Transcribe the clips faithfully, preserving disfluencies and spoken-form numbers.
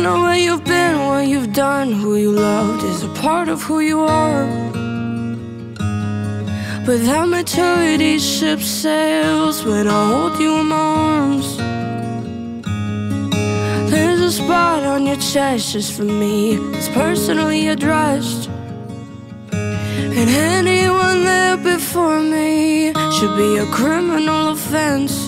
Don't know where you've been, what you've done. Who you loved is a part of who you are. But that maturity ship sails when I hold you in my arms. There's a spot on your chest just for me, it's personally addressed. And anyone there before me should be a criminal offense.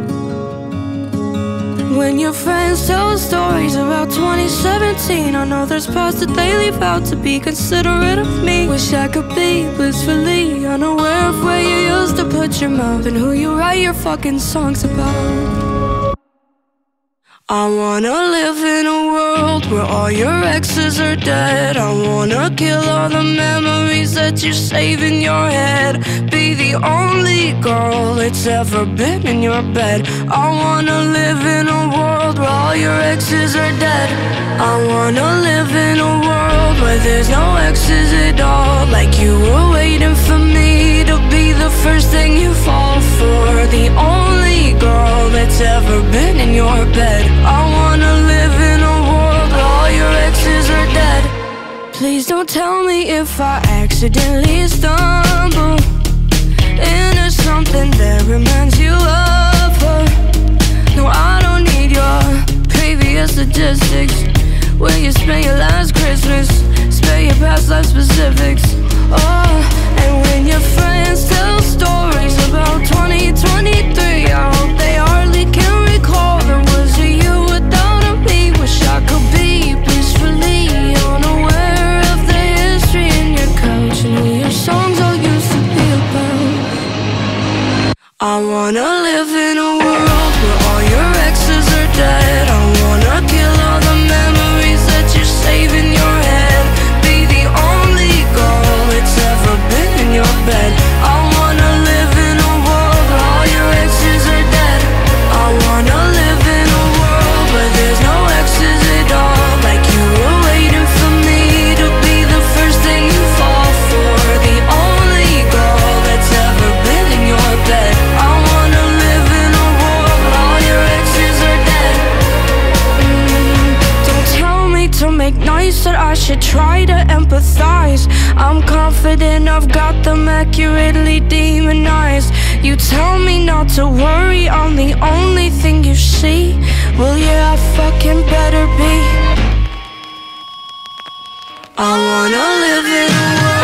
When your friends tell stories about twenty seventeen, I know there's parts that they leave out to be considerate of me. Wish I could be blissfully unaware of where you used to put your mouth and who you write your fucking songs about. I wanna live in a world where all your exes are dead. I wanna kill all the memories that you save in your head. Be the only girl that's ever been in your bed. I wanna live in a world where all your exes are dead. I wanna live in a world where there's no exes at all. Like you were waiting for me to be the first thing you fall for. The only girl that's ever been in your bed. I wanna live in a world where all your exes are dead. Please don't tell me if I accidentally stumble into something that reminds you of her. No, I don't need your previous statistics. Where you spent your last Christmas, spare your past life specifics. Oh, and when your friends tell stories about twenty twenty-three, I hope they hardly can recall there was a you without a me. Wish I could be blissfully unaware of the history in your couch and who your songs all used to be about. I wanna live in a world where all your exes are dead. I wanna kill all the memories that you save in your head. Be the only girl that's ever been in your bed. I wanna live in a world where all your exes are dead. I wanna live in a world where there's no exes at all. Like you were waiting for me to be the first thing you fall for. The only girl that's ever been in your bed. I wanna live in a world where all your exes are dead. mm, Don't tell me to make noise, that I should try to empathize. I'm confident I've got them accurately demonized. You tell me not to worry, I'm the only thing you see. Well, yeah, I fucking better be. I wanna live in a world